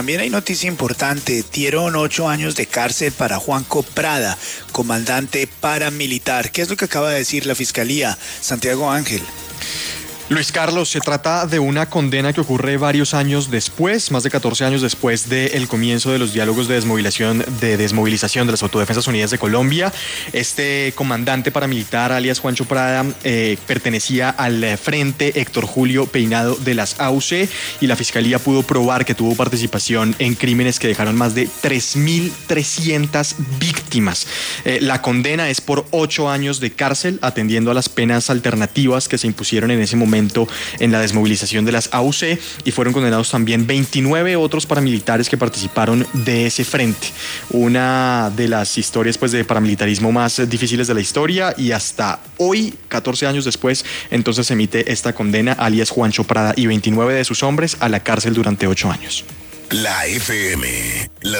También hay noticia importante, dieron 8 años de cárcel para Juanco Prada, comandante paramilitar. ¿Qué es lo que acaba de decir la Fiscalía? Santiago Ángel. Luis Carlos, se trata de una condena que ocurre varios años después, más de 14 años después del comienzo de los diálogos de desmovilización de las Autodefensas Unidas de Colombia. Este comandante paramilitar, alias Juancho Prada, pertenecía al Frente Héctor Julio Peinado de las AUC y la Fiscalía pudo probar que tuvo participación en crímenes que dejaron más de 3.300 víctimas. La condena es por 8 años de cárcel, atendiendo a las penas alternativas que se impusieron en ese momento en la desmovilización de las AUC, y fueron condenados también 29 otros paramilitares que participaron de ese frente. Una de las historias de paramilitarismo más difíciles de la historia, y hasta hoy, 14 años después, entonces se emite esta condena, alias Juancho Prada y 29 de sus hombres a la cárcel durante 8 años. La FM, la